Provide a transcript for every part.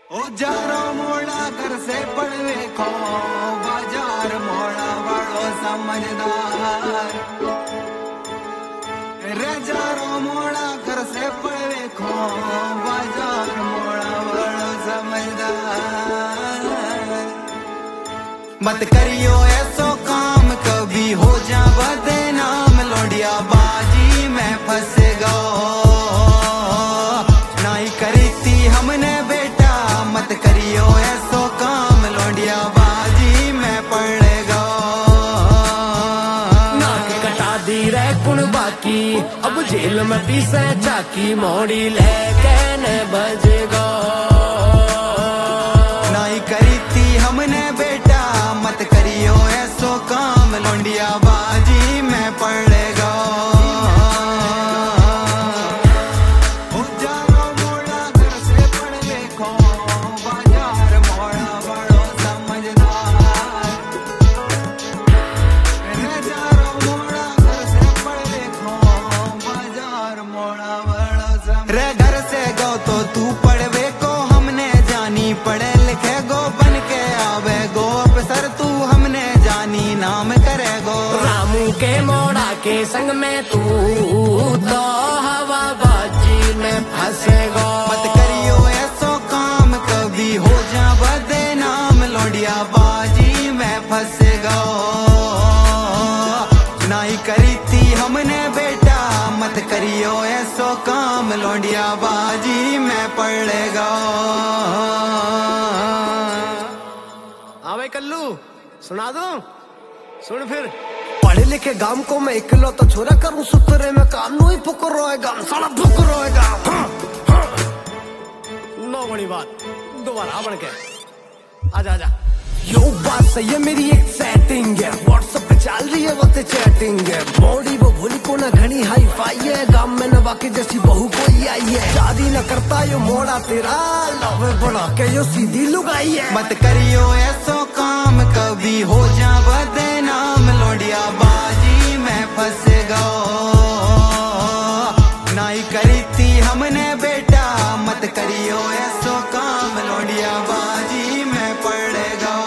ओ जारो मोड़ा घर से पड़वे खो बाजार मोड़ा बड़ो समझदार रे जारो मोड़ा घर से पड़वे खो बाजार मोड़ा बड़ो समझदार। मत करियो ऐसो काम कभी हो जा बदनाम लोडिया बाजी में फंस गो नहीं करी थी हमने बेटा मत करियो ऐसो काम लोडिया बाजी में पड़ गो नाक कटा दी रे कुण बाकी अब जेल में पीसे चाकी मोड़ी लेके न बज गो नहीं करी थी हमने बेटा मत करियो ऐसो काम लोडिया बाजी में पड़ गो रे घर से गो तो तू पढ़वे को हमने जानी पढ़े लिखे गो बन के आवे गो अफसर तू हमने जानी नाम करे गो रामू के मोड़ा के संग में तू तो हवा बाजी में फंसे गो मत करियो ऐसो काम कभी हो जा बदनाम लोडिया बाजी में फंस गो नहीं करी थी हमने बेटा मत करियो ऐसो काम लोडिया बाजी में पड़ गो। हाँ भाई कल्लू सुना दो सुन फिर पढ़े लिखे गांव को मैं इकलो तो छोरा करूं सुतरे में काम नु ही फुक रोएगा साला फुक रोएगा नो बड़ी बात दोबारा बढ़ के आजा आजा यो बात सही है मेरी एक सेटिंग है व्हाट्सएप पे चल रही है वो चैटिंग है बॉडी वो भूली को ना घनी हाई फाई है गांव में न बाकी जैसी बहू कोई आई है शादी न करता यो मोड़ा तेरा लवे बना के यो सीधी लुगाई है मत करियो ऐसो काम कभी हो जा बदनाम लोडिया बाजी में फंस गो नहीं करी थी हमने बेटा मत करियो ऐसो काम लोडिया बाजी में पड़ गो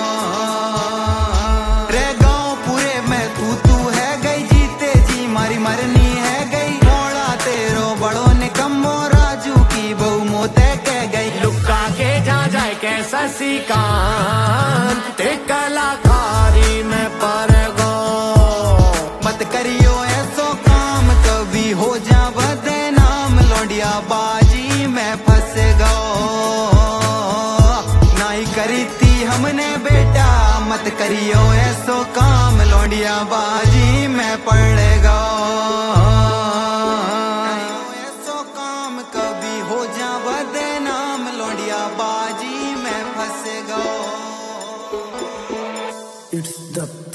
रे गाँव पूरे में तू है गई जीते जी मारी मरनी है गई मोड़ा तेरो बड़ो निकम्मो राजू की बहू मोते कह गई लुका के जा जाए कैसा सीकांत ते कलाकारी में पर गो मत करियो ऐसो काम कभी हो जा बदनाम लोडिया बाजी में फंस गो नहीं करी थी हमने बेटा मत करियो ऐसो काम लोडिया बाजी में पड़ गो ऐसो काम कभी हो जा बदनाम लोडिया बाजी में फंस गो इट्स द